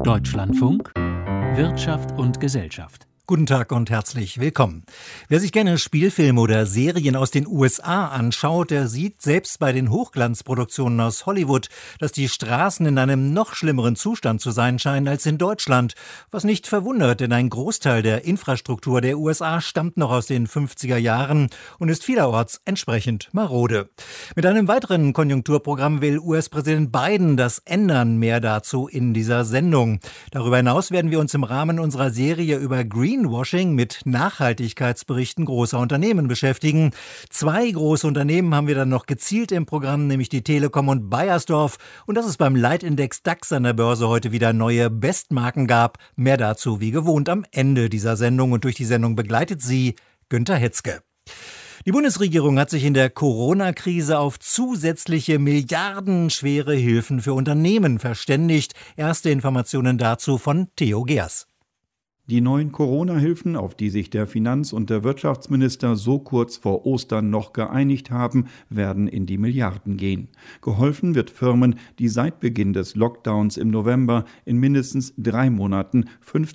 Deutschlandfunk Wirtschaft und Gesellschaft. Guten Tag und herzlich willkommen. Wer sich gerne Spielfilme oder Serien aus den USA anschaut, der sieht selbst bei den Hochglanzproduktionen aus Hollywood, dass die Straßen in einem noch schlimmeren Zustand zu sein scheinen als in Deutschland. Was nicht verwundert, denn ein Großteil der Infrastruktur der USA stammt noch aus den 50er Jahren und ist vielerorts entsprechend marode. Mit einem weiteren Konjunkturprogramm will US-Präsident Biden das ändern. Mehr dazu in dieser Sendung. Darüber hinaus werden wir uns im Rahmen unserer Serie über Greenwashing mit Nachhaltigkeitsberichten großer Unternehmen beschäftigen. 2 große Unternehmen haben wir dann noch gezielt im Programm, nämlich die Telekom und Beiersdorf. Und dass es beim Leitindex DAX an der Börse heute wieder neue Bestmarken gab. Mehr dazu wie gewohnt am Ende dieser Sendung. Und durch die Sendung begleitet sie Günter Hetzke. Die Bundesregierung hat sich in der Corona-Krise auf zusätzliche milliardenschwere Hilfen für Unternehmen verständigt. Erste Informationen dazu von Theo Geers. Die neuen Corona-Hilfen, auf die sich der Finanz- und der Wirtschaftsminister so kurz vor Ostern noch geeinigt haben, werden in die Milliarden gehen. Geholfen wird Firmen, die seit Beginn des Lockdowns im November in mindestens 3 Monaten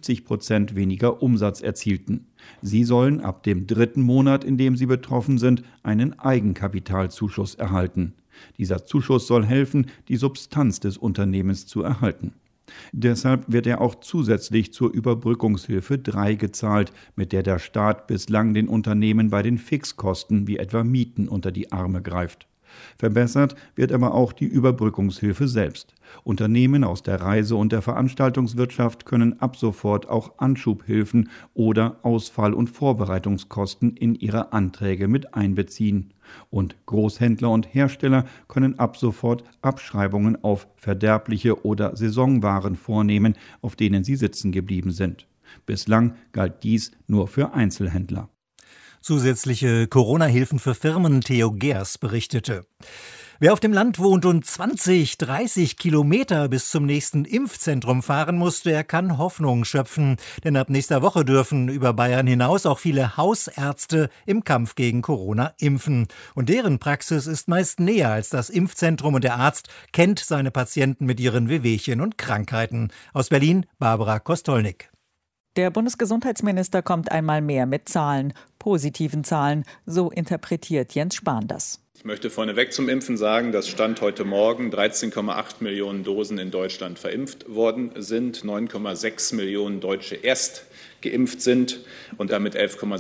50% weniger Umsatz erzielten. Sie sollen ab dem 3. Monat, in dem sie betroffen sind, einen Eigenkapitalzuschuss erhalten. Dieser Zuschuss soll helfen, die Substanz des Unternehmens zu erhalten. Deshalb wird er auch zusätzlich zur Überbrückungshilfe 3 gezahlt, mit der der Staat bislang den Unternehmen bei den Fixkosten wie etwa Mieten unter die Arme greift. Verbessert wird aber auch die Überbrückungshilfe selbst. Unternehmen aus der Reise- und der Veranstaltungswirtschaft können ab sofort auch Anschubhilfen oder Ausfall- und Vorbereitungskosten in ihre Anträge mit einbeziehen. Und Großhändler und Hersteller können ab sofort Abschreibungen auf verderbliche oder Saisonwaren vornehmen, auf denen sie sitzen geblieben sind. Bislang galt dies nur für Einzelhändler. Zusätzliche Corona-Hilfen für Firmen, Theo Geers berichtete. Wer auf dem Land wohnt und 20, 30 Kilometer bis zum nächsten Impfzentrum fahren muss, der kann Hoffnung schöpfen. Denn ab nächster Woche dürfen über Bayern hinaus auch viele Hausärzte im Kampf gegen Corona impfen. Und deren Praxis ist meist näher als das Impfzentrum und der Arzt kennt seine Patienten mit ihren Wehwehchen und Krankheiten. Aus Berlin, Barbara Kostolnik. Der Bundesgesundheitsminister kommt einmal mehr mit Zahlen, positiven Zahlen, so interpretiert Jens Spahn das. Ich möchte vorneweg zum Impfen sagen, dass Stand heute Morgen 13,8 Millionen Dosen in Deutschland verimpft worden sind, 9,6 Millionen Deutsche erst geimpft sind und damit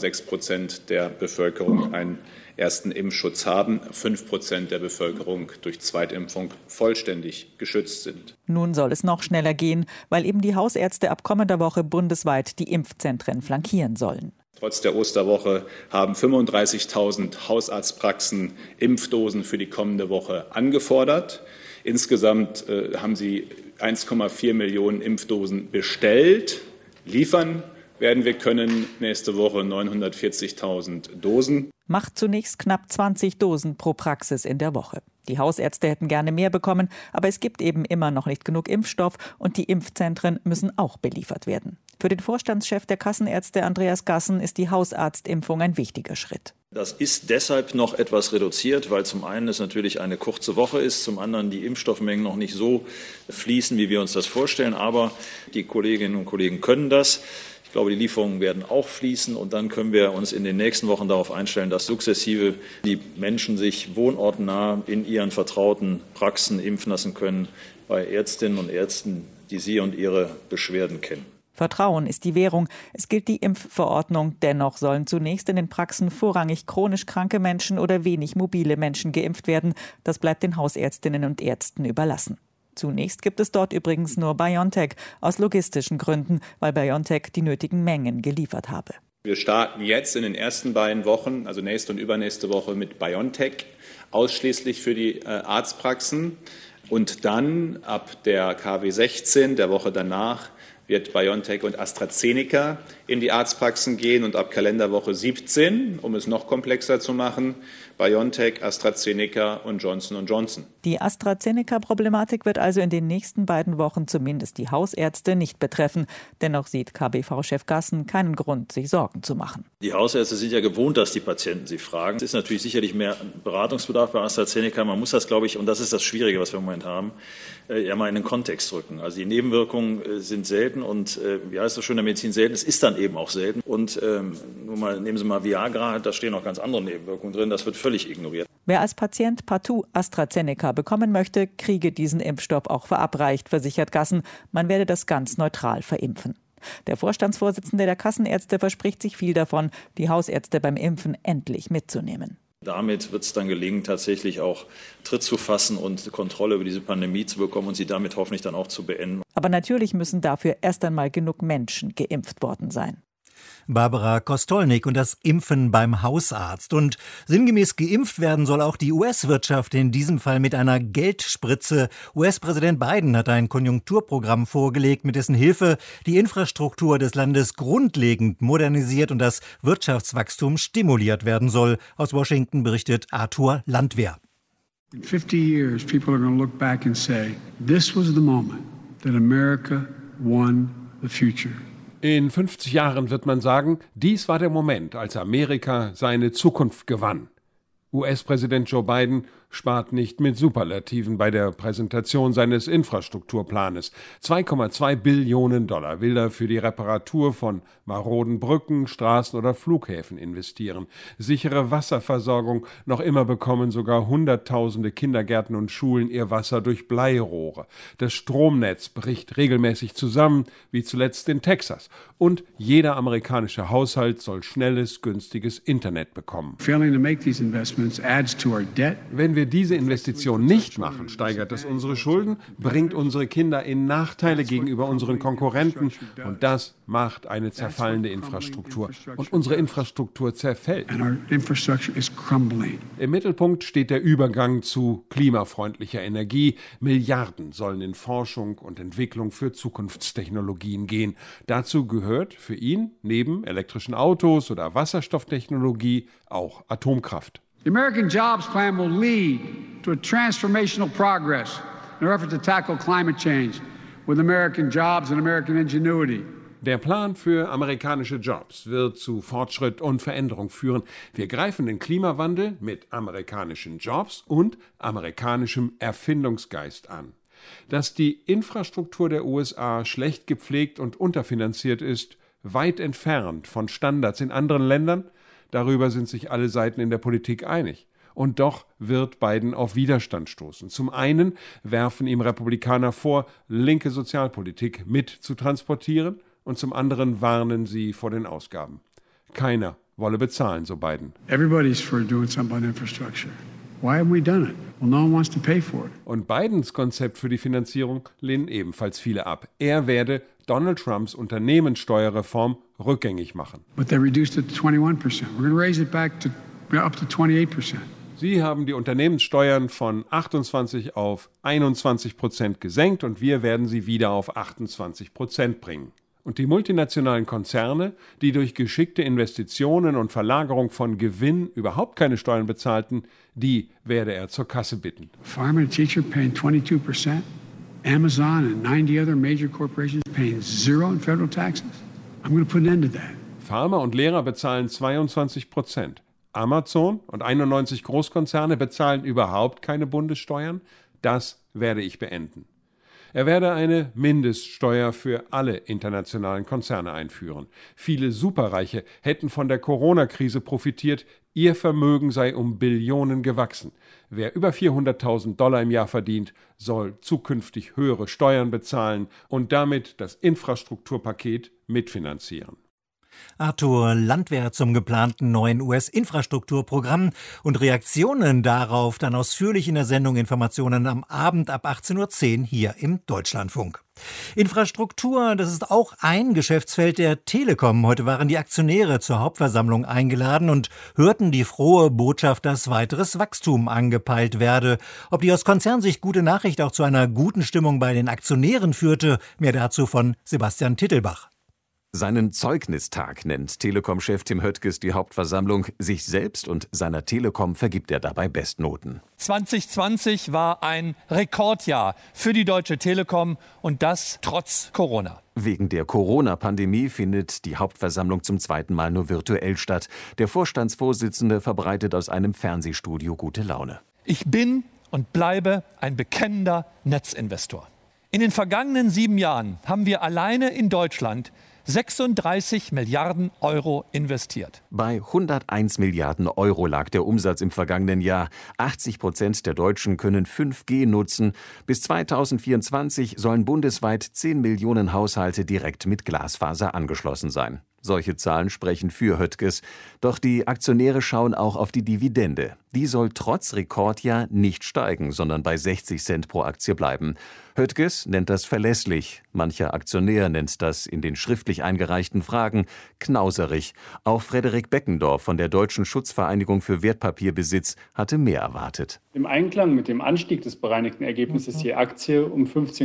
11,6% der Bevölkerung einen ersten Impfschutz haben, 5% der Bevölkerung durch Zweitimpfung vollständig geschützt sind. Nun soll es noch schneller gehen, weil eben die Hausärzte ab kommender Woche bundesweit die Impfzentren flankieren sollen. Trotz der Osterwoche haben 35.000 Hausarztpraxen Impfdosen für die kommende Woche angefordert. Insgesamt haben sie 1,4 Millionen Impfdosen bestellt. Liefern werden wir können nächste Woche 940.000 Dosen. Macht zunächst knapp 20 Dosen pro Praxis in der Woche. Die Hausärzte hätten gerne mehr bekommen, aber es gibt eben immer noch nicht genug Impfstoff und die Impfzentren müssen auch beliefert werden. Für den Vorstandschef der Kassenärzte Andreas Gassen ist die Hausarztimpfung ein wichtiger Schritt. Das ist deshalb noch etwas reduziert, weil zum einen es natürlich eine kurze Woche ist, zum anderen die Impfstoffmengen noch nicht so fließen, wie wir uns das vorstellen. Aber die Kolleginnen und Kollegen können das. Ich glaube, die Lieferungen werden auch fließen und dann können wir uns in den nächsten Wochen darauf einstellen, dass sukzessive die Menschen sich wohnortnah in ihren vertrauten Praxen impfen lassen können bei Ärztinnen und Ärzten, die sie und ihre Beschwerden kennen. Vertrauen ist die Währung. Es gilt die Impfverordnung. Dennoch sollen zunächst in den Praxen vorrangig chronisch kranke Menschen oder wenig mobile Menschen geimpft werden. Das bleibt den Hausärztinnen und Ärzten überlassen. Zunächst gibt es dort übrigens nur BioNTech, aus logistischen Gründen, weil BioNTech die nötigen Mengen geliefert habe. Wir starten jetzt in den ersten beiden Wochen, also nächste und übernächste Woche, mit BioNTech, ausschließlich für die Arztpraxen. Und dann ab der KW 16, der Woche danach, wird BioNTech und AstraZeneca in die Arztpraxen gehen und ab Kalenderwoche 17, um es noch komplexer zu machen, BioNTech, AstraZeneca und Johnson & Johnson. Die AstraZeneca-Problematik wird also in den nächsten beiden Wochen zumindest die Hausärzte nicht betreffen. Dennoch sieht KBV-Chef Gassen keinen Grund, sich Sorgen zu machen. Die Hausärzte sind ja gewohnt, dass die Patienten sie fragen. Es ist natürlich sicherlich mehr Beratungsbedarf bei AstraZeneca. Man muss das, glaube ich, und das ist das Schwierige, was wir im Moment haben, ja mal in den Kontext rücken. Also die Nebenwirkungen sind selten und wie heißt das schon in der Medizin selten? Es ist dann eben auch selten. Und nehmen Sie mal Viagra, da stehen noch ganz andere Nebenwirkungen drin. Das wird völlig ignoriert. Wer als Patient partout AstraZeneca bekommen möchte, kriege diesen Impfstoff auch verabreicht, versichert Gassen. Man werde das ganz neutral verimpfen. Der Vorstandsvorsitzende der Kassenärzte verspricht sich viel davon, die Hausärzte beim Impfen endlich mitzunehmen. Damit wird es dann gelingen, tatsächlich auch Tritt zu fassen und Kontrolle über diese Pandemie zu bekommen und sie damit hoffentlich dann auch zu beenden. Aber natürlich müssen dafür erst einmal genug Menschen geimpft worden sein. Barbara Kostolnik und das Impfen beim Hausarzt. Und sinngemäß geimpft werden soll auch die US-Wirtschaft, in diesem Fall mit einer Geldspritze. US-Präsident Biden hat ein Konjunkturprogramm vorgelegt, mit dessen Hilfe die Infrastruktur des Landes grundlegend modernisiert und das Wirtschaftswachstum stimuliert werden soll. Aus Washington berichtet Arthur Landwehr. In 50 years, people are going to look back and say, this was the moment that America won the future. In 50 Jahren wird man sagen, dies war der Moment, als Amerika seine Zukunft gewann. US-Präsident Joe Biden spart nicht mit Superlativen bei der Präsentation seines Infrastrukturplanes. 2,2 Billionen Dollar will er für die Reparatur von maroden Brücken, Straßen oder Flughäfen investieren. Sichere Wasserversorgung, noch immer bekommen sogar Hunderttausende Kindergärten und Schulen ihr Wasser durch Bleirohre. Das Stromnetz bricht regelmäßig zusammen, wie zuletzt in Texas. Und jeder amerikanische Haushalt soll schnelles, günstiges Internet bekommen. Wenn wir diese Investition nicht machen, steigert das unsere Schulden, bringt unsere Kinder in Nachteile gegenüber unseren Konkurrenten und das macht eine zerfallende Infrastruktur. Und unsere Infrastruktur zerfällt. Im Mittelpunkt steht der Übergang zu klimafreundlicher Energie. Milliarden sollen in Forschung und Entwicklung für Zukunftstechnologien gehen. Dazu gehört für ihn neben elektrischen Autos oder Wasserstofftechnologie auch Atomkraft. The American Jobs Plan will lead to a transformational progress in our effort to tackle climate change with American jobs and American ingenuity. Der Plan für amerikanische Jobs wird zu Fortschritt und Veränderung führen. Wir greifen den Klimawandel mit amerikanischen Jobs und amerikanischem Erfindungsgeist an. Dass die Infrastruktur der USA schlecht gepflegt und unterfinanziert ist, weit entfernt von Standards in anderen Ländern, darüber sind sich alle Seiten in der Politik einig. Und doch wird Biden auf Widerstand stoßen. Zum einen werfen ihm Republikaner vor, linke Sozialpolitik mit zu transportieren, und zum anderen warnen sie vor den Ausgaben. Keiner wolle bezahlen, so Biden. Everybody's for doing something about infrastructure. Why haven't we done it? Well, no one wants to pay for it. Und Bidens Konzept für die Finanzierung lehnen ebenfalls viele ab. Er werde Donald Trumps Unternehmenssteuerreform rückgängig machen. But they reduced it to 21%. We're going to raise it back to up to 28%. Sie haben die Unternehmenssteuern von 28 auf 21% gesenkt und wir werden sie wieder auf 28% bringen. Und die multinationalen Konzerne, die durch geschickte Investitionen und Verlagerung von Gewinn überhaupt keine Steuern bezahlten, die werde er zur Kasse bitten. Farmer and teacher paying 22%. Amazon and 90 other major corporations paying zero in federal taxes. I'm going to put an end to that. Farmer und Lehrer bezahlen 22%. Amazon und 91 Großkonzerne bezahlen überhaupt keine Bundessteuern. Das werde ich beenden. Er werde eine Mindeststeuer für alle internationalen Konzerne einführen. Viele Superreiche hätten von der Corona-Krise profitiert. Ihr Vermögen sei um Billionen gewachsen. Wer über $400.000 im Jahr verdient, soll zukünftig höhere Steuern bezahlen und damit das Infrastrukturpaket mitfinanzieren. Arthur Landwehr zum geplanten neuen US-Infrastrukturprogramm und Reaktionen darauf dann ausführlich in der Sendung Informationen am Abend ab 18.10 Uhr hier im Deutschlandfunk. Infrastruktur, das ist auch ein Geschäftsfeld der Telekom. Heute waren die Aktionäre zur Hauptversammlung eingeladen und hörten die frohe Botschaft, dass weiteres Wachstum angepeilt werde. Ob die aus Konzernsicht gute Nachricht auch zu einer guten Stimmung bei den Aktionären führte, mehr dazu von Sebastian Tittelbach. Seinen Zeugnistag nennt Telekom-Chef Tim Höttges die Hauptversammlung. Sich selbst und seiner Telekom vergibt er dabei Bestnoten. 2020 war ein Rekordjahr für die Deutsche Telekom und das trotz Corona. Wegen der Corona-Pandemie findet die Hauptversammlung zum zweiten Mal nur virtuell statt. Der Vorstandsvorsitzende verbreitet aus einem Fernsehstudio gute Laune. Ich bin und bleibe ein bekennender Netzinvestor. In den vergangenen 7 Jahren haben wir alleine in Deutschland 36 Milliarden Euro investiert. Bei 101 Milliarden Euro lag der Umsatz im vergangenen Jahr. 80% der Deutschen können 5G nutzen. Bis 2024 sollen bundesweit 10 Millionen Haushalte direkt mit Glasfaser angeschlossen sein. Solche Zahlen sprechen für Höttges. Doch die Aktionäre schauen auch auf die Dividende. Die soll trotz Rekordjahr nicht steigen, sondern bei 60 Cent pro Aktie bleiben. Höttges nennt das verlässlich. Mancher Aktionär nennt das in den schriftlich eingereichten Fragen knauserig. Auch Frederik Beckendorf von der Deutschen Schutzvereinigung für Wertpapierbesitz hatte mehr erwartet. Im Einklang mit dem Anstieg des bereinigten Ergebnisses je Aktie um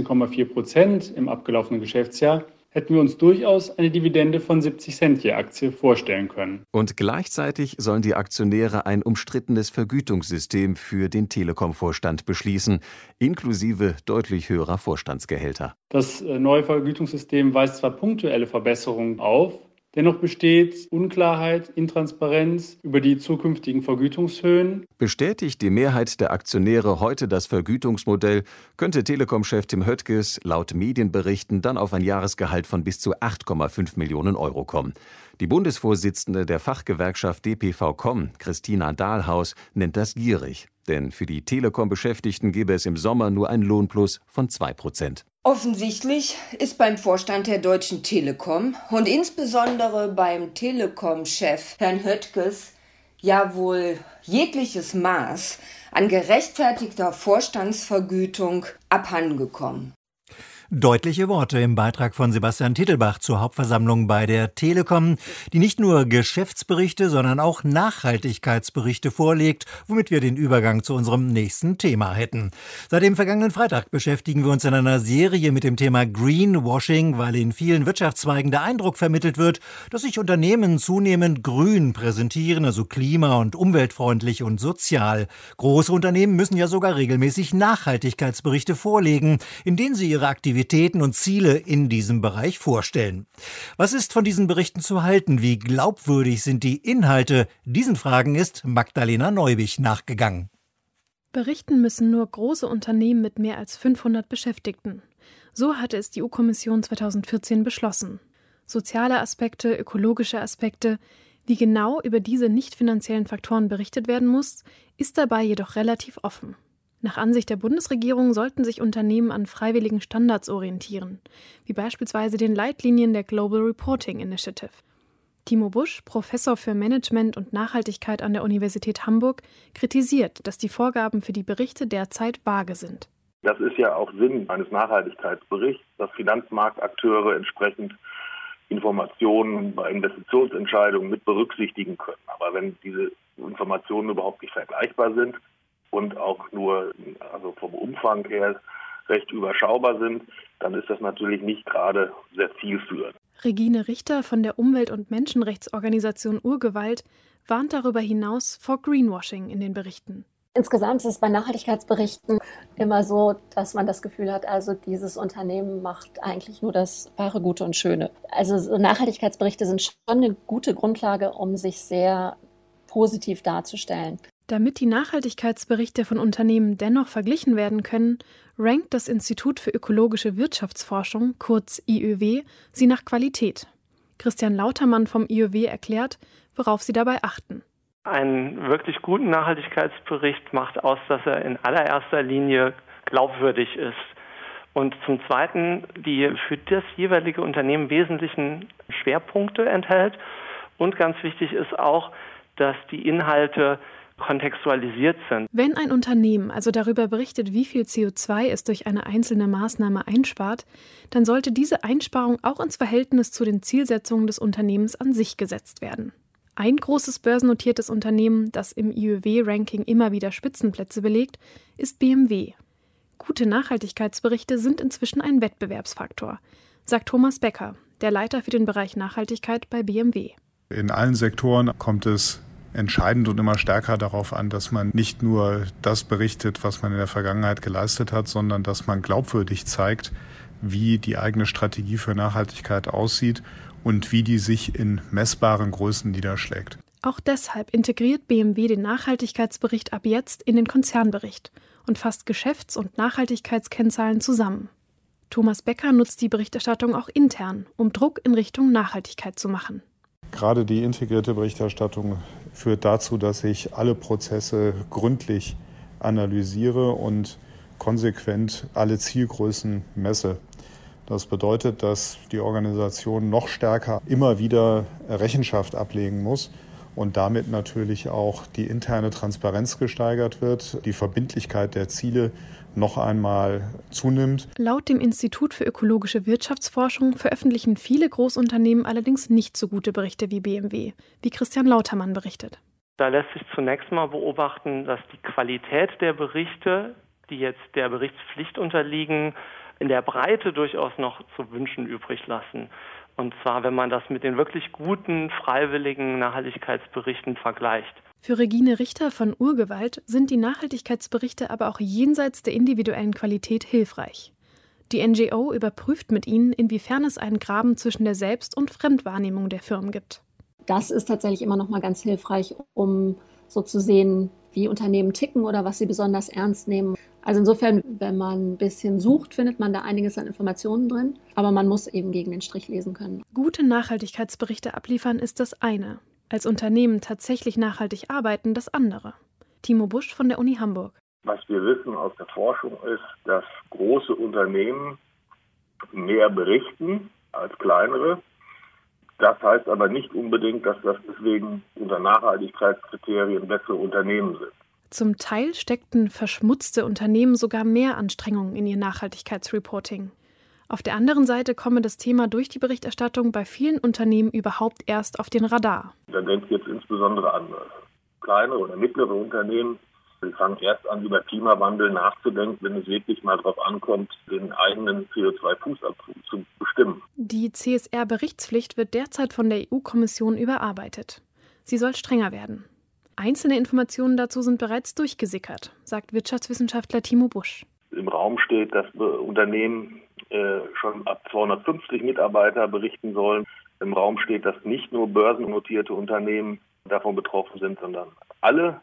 15,4% im abgelaufenen Geschäftsjahr hätten wir uns durchaus eine Dividende von 70 Cent je Aktie vorstellen können. Und gleichzeitig sollen die Aktionäre ein umstrittenes Vergütungssystem für den Telekom-Vorstand beschließen, inklusive deutlich höherer Vorstandsgehälter. Das neue Vergütungssystem weist zwar punktuelle Verbesserungen auf, dennoch besteht Unklarheit, Intransparenz über die zukünftigen Vergütungshöhen. Bestätigt die Mehrheit der Aktionäre heute das Vergütungsmodell, könnte Telekom-Chef Tim Höttges laut Medienberichten dann auf ein Jahresgehalt von bis zu 8,5 Millionen Euro kommen. Die Bundesvorsitzende der Fachgewerkschaft dpv-com, Christina Dahlhaus, nennt das gierig. Denn für die Telekom-Beschäftigten gebe es im Sommer nur ein Lohnplus von 2%. Offensichtlich ist beim Vorstand der Deutschen Telekom und insbesondere beim Telekom-Chef Herrn Höttges ja wohl jegliches Maß an gerechtfertigter Vorstandsvergütung abhandengekommen. Deutliche Worte im Beitrag von Sebastian Tittelbach zur Hauptversammlung bei der Telekom, die nicht nur Geschäftsberichte, sondern auch Nachhaltigkeitsberichte vorlegt, womit wir den Übergang zu unserem nächsten Thema hätten. Seit dem vergangenen Freitag beschäftigen wir uns in einer Serie mit dem Thema Greenwashing, weil in vielen Wirtschaftszweigen der Eindruck vermittelt wird, dass sich Unternehmen zunehmend grün präsentieren, also klima- und umweltfreundlich und sozial. Große Unternehmen müssen ja sogar regelmäßig Nachhaltigkeitsberichte vorlegen, in denen sie ihre Aktivitäten und Ziele in diesem Bereich vorstellen. Was ist von diesen Berichten zu halten? Wie glaubwürdig sind die Inhalte? Diesen Fragen ist Magdalena Neubich nachgegangen. Berichten müssen nur große Unternehmen mit mehr als 500 Beschäftigten. So hatte es die EU-Kommission 2014 beschlossen. Soziale Aspekte, ökologische Aspekte, wie genau über diese nicht finanziellen Faktoren berichtet werden muss, ist dabei jedoch relativ offen. Nach Ansicht der Bundesregierung sollten sich Unternehmen an freiwilligen Standards orientieren, wie beispielsweise den Leitlinien der Global Reporting Initiative. Timo Busch, Professor für Management und Nachhaltigkeit an der Universität Hamburg, kritisiert, dass die Vorgaben für die Berichte derzeit vage sind. Das ist ja auch Sinn eines Nachhaltigkeitsberichts, dass Finanzmarktakteure entsprechend Informationen bei Investitionsentscheidungen mit berücksichtigen können. Aber wenn diese Informationen überhaupt nicht vergleichbar sind, und auch nur vom Umfang her recht überschaubar sind, dann ist das natürlich nicht gerade sehr zielführend. Regine Richter von der Umwelt- und Menschenrechtsorganisation Urgewalt warnt darüber hinaus vor Greenwashing in den Berichten. Insgesamt ist es bei Nachhaltigkeitsberichten immer so, dass man das Gefühl hat, also dieses Unternehmen macht eigentlich nur das wahre, Gute und Schöne. Also so Nachhaltigkeitsberichte sind schon eine gute Grundlage, um sich sehr positiv darzustellen. Damit die Nachhaltigkeitsberichte von Unternehmen dennoch verglichen werden können, rankt das Institut für ökologische Wirtschaftsforschung, kurz IÖW, sie nach Qualität. Christian Lautermann vom IÖW erklärt, worauf sie dabei achten. Einen wirklich guten Nachhaltigkeitsbericht macht aus, dass er in allererster Linie glaubwürdig ist Und zum Zweiten, die für das jeweilige Unternehmen wesentlichen Schwerpunkte enthält. Und ganz wichtig ist auch, dass die Inhalte kontextualisiert sind. Wenn ein Unternehmen also darüber berichtet, wie viel CO2 es durch eine einzelne Maßnahme einspart, dann sollte diese Einsparung auch ins Verhältnis zu den Zielsetzungen des Unternehmens an sich gesetzt werden. Ein großes börsennotiertes Unternehmen, das im IÖW-Ranking immer wieder Spitzenplätze belegt, ist BMW. Gute Nachhaltigkeitsberichte sind inzwischen ein Wettbewerbsfaktor, sagt Thomas Becker, der Leiter für den Bereich Nachhaltigkeit bei BMW. In allen Sektoren kommt es entscheidend und immer stärker darauf an, dass man nicht nur das berichtet, was man in der Vergangenheit geleistet hat, sondern dass man glaubwürdig zeigt, wie die eigene Strategie für Nachhaltigkeit aussieht und wie die sich in messbaren Größen niederschlägt. Auch deshalb integriert BMW den Nachhaltigkeitsbericht ab jetzt in den Konzernbericht und fasst Geschäfts- und Nachhaltigkeitskennzahlen zusammen. Thomas Becker nutzt die Berichterstattung auch intern, um Druck in Richtung Nachhaltigkeit zu machen. Gerade die integrierte Berichterstattung führt dazu, dass ich alle Prozesse gründlich analysiere und konsequent alle Zielgrößen messe. Das bedeutet, dass die Organisation noch stärker immer wieder Rechenschaft ablegen muss und damit natürlich auch die interne Transparenz gesteigert wird, die Verbindlichkeit der Ziele noch einmal zunimmt. Laut dem Institut für ökologische Wirtschaftsforschung veröffentlichen viele Großunternehmen allerdings nicht so gute Berichte wie BMW, wie Christian Lautermann berichtet. Da lässt sich zunächst mal beobachten, dass die Qualität der Berichte, die jetzt der Berichtspflicht unterliegen, in der Breite durchaus noch zu wünschen übrig lassen. Und zwar, wenn man das mit den wirklich guten, freiwilligen Nachhaltigkeitsberichten vergleicht. Für Regine Richter von Urgewalt sind die Nachhaltigkeitsberichte aber auch jenseits der individuellen Qualität hilfreich. Die NGO überprüft mit ihnen, inwiefern es einen Graben zwischen der Selbst- und Fremdwahrnehmung der Firmen gibt. Das ist tatsächlich immer noch mal ganz hilfreich, um so zu sehen, wie Unternehmen ticken oder was sie besonders ernst nehmen. Also insofern, wenn man ein bisschen sucht, findet man da einiges an Informationen drin. Aber man muss eben gegen den Strich lesen können. Gute Nachhaltigkeitsberichte abliefern ist das eine. Als Unternehmen tatsächlich nachhaltig arbeiten, das andere. Timo Busch von der Uni Hamburg. Was wir wissen aus der Forschung ist, dass große Unternehmen mehr berichten als kleinere. Das heißt aber nicht unbedingt, dass das deswegen unter Nachhaltigkeitskriterien bessere Unternehmen sind. Zum Teil steckten verschmutzte Unternehmen sogar mehr Anstrengungen in ihr Nachhaltigkeitsreporting. Auf der anderen Seite komme das Thema durch die Berichterstattung bei vielen Unternehmen überhaupt erst auf den Radar. Da denke ich jetzt insbesondere an kleinere oder mittlere Unternehmen. Sie fangen erst an, über Klimawandel nachzudenken, wenn es wirklich mal darauf ankommt, den eigenen CO2-Fußabdruck zu bestimmen. Die CSR-Berichtspflicht wird derzeit von der EU-Kommission überarbeitet. Sie soll strenger werden. Einzelne Informationen dazu sind bereits durchgesickert, sagt Wirtschaftswissenschaftler Timo Busch. Im Raum steht, dass Unternehmen schon ab 250 Mitarbeiter berichten sollen. Im Raum steht, dass nicht nur börsennotierte Unternehmen davon betroffen sind, sondern alle.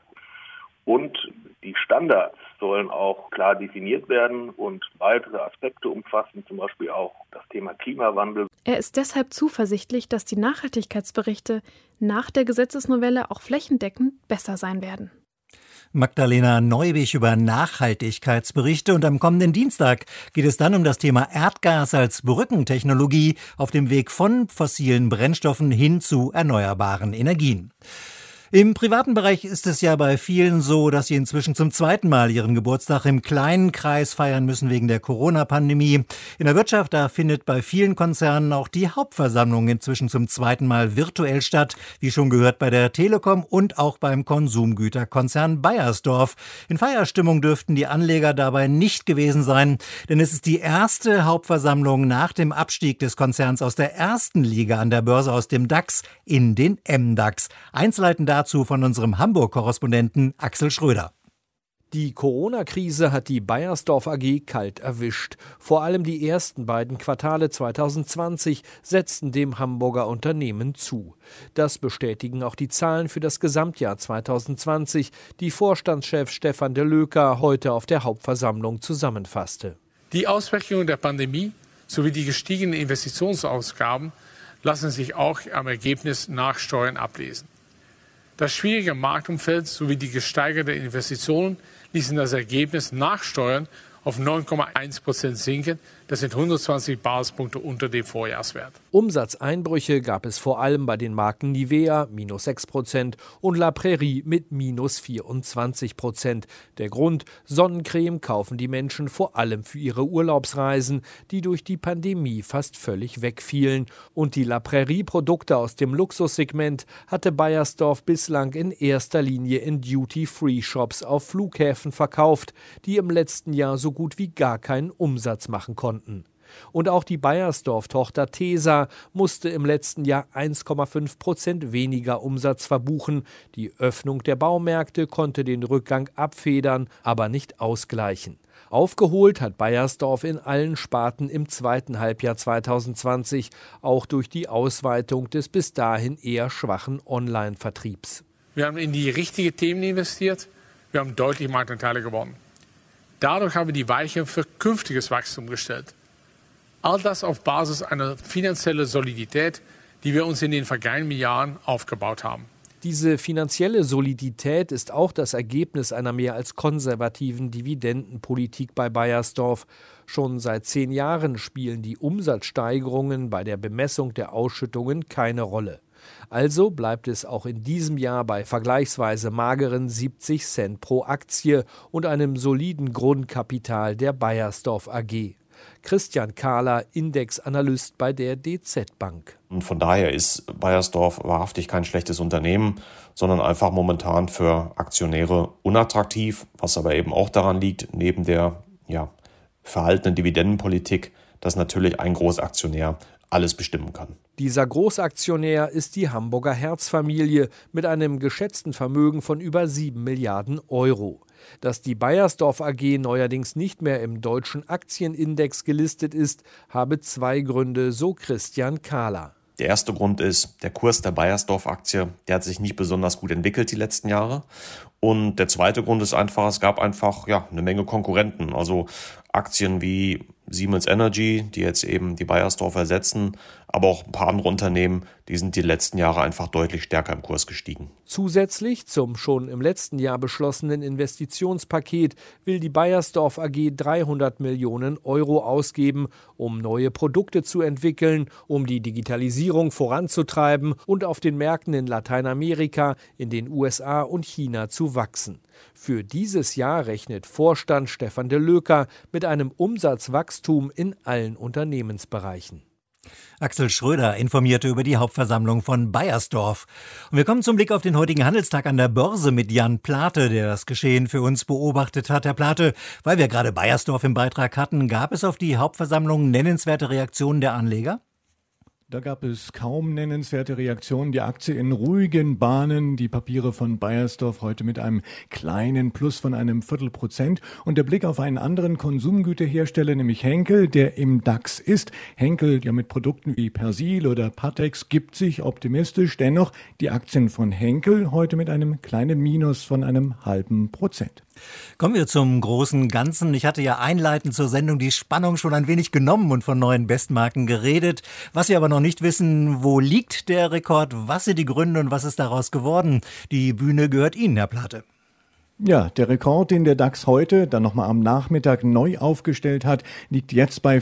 Und die Standards sollen auch klar definiert werden und weitere Aspekte umfassen, zum Beispiel auch das Thema Klimawandel. Er ist deshalb zuversichtlich, dass die Nachhaltigkeitsberichte nach der Gesetzesnovelle auch flächendeckend besser sein werden. Magdalena Neubich über Nachhaltigkeitsberichte und am kommenden Dienstag geht es dann um das Thema Erdgas als Brückentechnologie auf dem Weg von fossilen Brennstoffen hin zu erneuerbaren Energien. Im privaten Bereich ist es ja bei vielen so, dass sie inzwischen zum zweiten Mal ihren Geburtstag im kleinen Kreis feiern müssen wegen der Corona-Pandemie. In der Wirtschaft, da findet bei vielen Konzernen auch die Hauptversammlung inzwischen zum zweiten Mal virtuell statt, wie schon gehört bei der Telekom und auch beim Konsumgüterkonzern Beiersdorf. In Feierstimmung dürften die Anleger dabei nicht gewesen sein, denn es ist die erste Hauptversammlung nach dem Abstieg des Konzerns aus der ersten Liga an der Börse aus dem DAX in den MDAX. Einzelheiten dazu von unserem Hamburg-Korrespondenten Axel Schröder. Die Corona-Krise hat die Beiersdorf AG kalt erwischt. Vor allem die ersten beiden Quartale 2020 setzten dem Hamburger Unternehmen zu. Das bestätigen auch die Zahlen für das Gesamtjahr 2020, die Vorstandschef Stefan de Löker heute auf der Hauptversammlung zusammenfasste. Die Auswirkungen der Pandemie sowie die gestiegenen Investitionsausgaben lassen sich auch am Ergebnis nach Steuern ablesen. Das schwierige Marktumfeld sowie die gesteigerte Investitionen ließen das Ergebnis nach Steuern auf 9,1% sinken. Das sind 120 Basispunkte unter dem Vorjahreswert. Umsatzeinbrüche gab es vor allem bei den Marken Nivea minus 6% und La Prairie mit minus 24%. Der Grund: Sonnencreme kaufen die Menschen vor allem für ihre Urlaubsreisen, die durch die Pandemie fast völlig wegfielen. Und die La Prairie-Produkte aus dem Luxussegment hatte Beiersdorf bislang in erster Linie in Duty-Free-Shops auf Flughäfen verkauft, die im letzten Jahr so gut wie gar keinen Umsatz machen konnten. Und auch die Beiersdorf-Tochter Tesa musste im letzten Jahr 1,5% weniger Umsatz verbuchen. Die Öffnung der Baumärkte konnte den Rückgang abfedern, aber nicht ausgleichen. Aufgeholt hat Beiersdorf in allen Sparten im zweiten Halbjahr 2020, auch durch die Ausweitung des bis dahin eher schwachen Online-Vertriebs. Wir haben in die richtigen Themen investiert. Wir haben deutlich Marktanteile gewonnen. Dadurch haben wir die Weichen für künftiges Wachstum gestellt. All das auf Basis einer finanziellen Solidität, die wir uns in den vergangenen Jahren aufgebaut haben. Diese finanzielle Solidität ist auch das Ergebnis einer mehr als konservativen Dividendenpolitik bei Beiersdorf. Schon seit 10 Jahren spielen die Umsatzsteigerungen bei der Bemessung der Ausschüttungen keine Rolle. Also bleibt es auch in diesem Jahr bei vergleichsweise mageren 70 Cent pro Aktie und einem soliden Grundkapital der Beiersdorf AG. Christian Kahler, Indexanalyst bei der DZ Bank. Und von daher ist Beiersdorf wahrhaftig kein schlechtes Unternehmen, sondern einfach momentan für Aktionäre unattraktiv, was aber eben auch daran liegt, neben der verhaltenen Dividendenpolitik, dass natürlich ein Großaktionär alles bestimmen kann. Dieser Großaktionär ist die Hamburger Herz-Familie mit einem geschätzten Vermögen von über 7 Milliarden Euro. Dass die Beiersdorf AG neuerdings nicht mehr im deutschen Aktienindex gelistet ist, habe 2 Gründe, so Christian Kahler. Der erste Grund ist, der Kurs der Beiersdorf-Aktie, der hat sich nicht besonders gut entwickelt die letzten Jahre. Und der zweite Grund ist einfach, es gab einfach eine Menge Konkurrenten. Also Aktien wie Siemens Energy, die jetzt eben die Beiersdorf ersetzen, aber auch ein paar andere Unternehmen, die sind die letzten Jahre einfach deutlich stärker im Kurs gestiegen. Zusätzlich zum schon im letzten Jahr beschlossenen Investitionspaket will die Beiersdorf AG 300 Millionen Euro ausgeben, um neue Produkte zu entwickeln, um die Digitalisierung voranzutreiben und auf den Märkten in Lateinamerika, in den USA und China zu wachsen. Für dieses Jahr rechnet Vorstand Stefan de Löker mit einem Umsatzwachstum in allen Unternehmensbereichen. Axel Schröder informierte über die Hauptversammlung von Beiersdorf. Und wir kommen zum Blick auf den heutigen Handelstag an der Börse mit Jan Plate, der das Geschehen für uns beobachtet hat. Herr Plate, weil wir gerade Beiersdorf im Beitrag hatten, gab es auf die Hauptversammlung nennenswerte Reaktionen der Anleger? Da gab es kaum nennenswerte Reaktionen. Die Aktie in ruhigen Bahnen, die Papiere von Beiersdorf heute mit einem kleinen Plus von einem 0,25%. Und der Blick auf einen anderen Konsumgüterhersteller, nämlich Henkel, der im DAX ist. Henkel, ja mit Produkten wie Persil oder Patex, gibt sich optimistisch. Dennoch die Aktien von Henkel heute mit einem kleinen Minus von einem 0,5%. Kommen wir zum großen Ganzen. Ich hatte ja einleitend zur Sendung die Spannung schon ein wenig genommen und von neuen Bestmarken geredet. Was wir aber noch nicht wissen, wo liegt der Rekord, was sind die Gründe und was ist daraus geworden? Die Bühne gehört Ihnen, Herr Plate. Ja, der Rekord, den der DAX heute dann nochmal am Nachmittag neu aufgestellt hat, liegt jetzt bei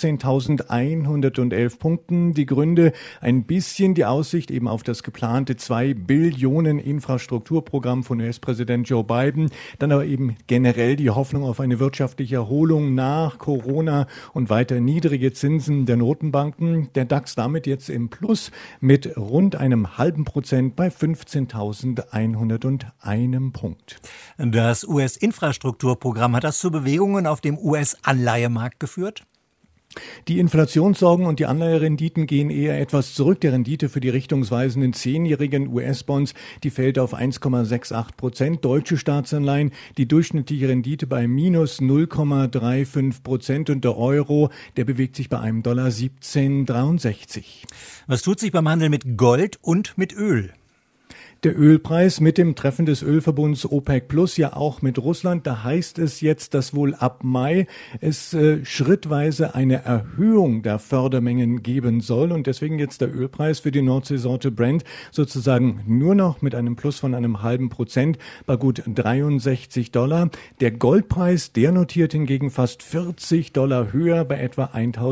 15.111 Punkten. Die Gründe: ein bisschen die Aussicht eben auf das geplante 2 Billionen Infrastrukturprogramm von US-Präsident Joe Biden, dann aber eben generell die Hoffnung auf eine wirtschaftliche Erholung nach Corona und weiter niedrige Zinsen der Notenbanken. Der DAX damit jetzt im Plus mit rund einem 0,5% bei 15.101 Punkt. Das US-Infrastrukturprogramm, hat das zu Bewegungen auf dem US-Anleihemarkt geführt? Die Inflationssorgen und die Anleiherenditen gehen eher etwas zurück. Die Rendite für die richtungsweisenden 10-jährigen US-Bonds, die fällt auf 1,68%. Deutsche Staatsanleihen, die durchschnittliche Rendite bei minus 0,35%. Und der Euro, der bewegt sich bei einem Dollar 17,63. Was tut sich beim Handel mit Gold und mit Öl? Der Ölpreis mit dem Treffen des Ölverbunds OPEC Plus, ja auch mit Russland, da heißt es jetzt, dass wohl ab Mai es schrittweise eine Erhöhung der Fördermengen geben soll und deswegen jetzt der Ölpreis für die Nordseesorte Brent sozusagen nur noch mit einem Plus von einem halben Prozent bei gut $63. Der Goldpreis, der notiert hingegen fast $40 höher bei etwa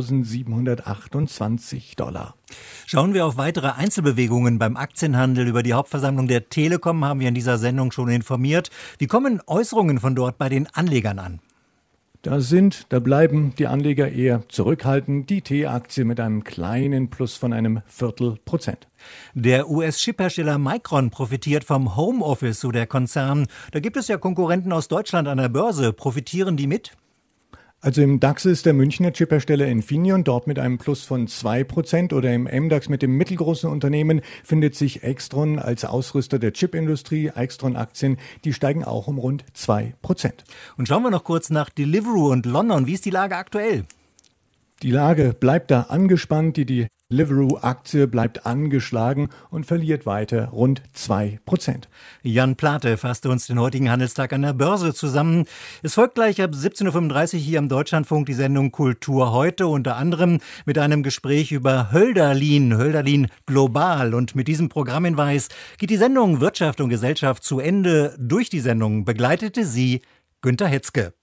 $1.728. Schauen wir auf weitere Einzelbewegungen beim Aktienhandel. Über die Hauptversammlung der Telekom haben wir in dieser Sendung schon informiert. Wie kommen Äußerungen von dort bei den Anlegern an? Da bleiben die Anleger eher zurückhaltend. Die T-Aktie mit einem kleinen Plus von einem Viertelprozent. Der US-Chiphersteller Micron profitiert vom Homeoffice, so der Konzern. Da gibt es ja Konkurrenten aus Deutschland an der Börse. Profitieren die mit? Also im DAX ist der Münchner Chiphersteller Infineon dort mit einem Plus von 2% oder im MDAX mit dem mittelgroßen Unternehmen findet sich Extron als Ausrüster der Chipindustrie. Extron-Aktien, die steigen auch um rund 2%. Und schauen wir noch kurz nach Deliveroo und London. Wie ist die Lage aktuell? Die Lage bleibt da angespannt. Die Deliveroo-Aktie bleibt angeschlagen und verliert weiter rund 2%. Jan Plate fasste uns den heutigen Handelstag an der Börse zusammen. Es folgt gleich ab 17.35 Uhr hier am Deutschlandfunk die Sendung Kultur heute, unter anderem mit einem Gespräch über Hölderlin global. Und mit diesem Programmhinweis geht die Sendung Wirtschaft und Gesellschaft zu Ende. Durch die Sendung begleitete sie Günter Hetzke.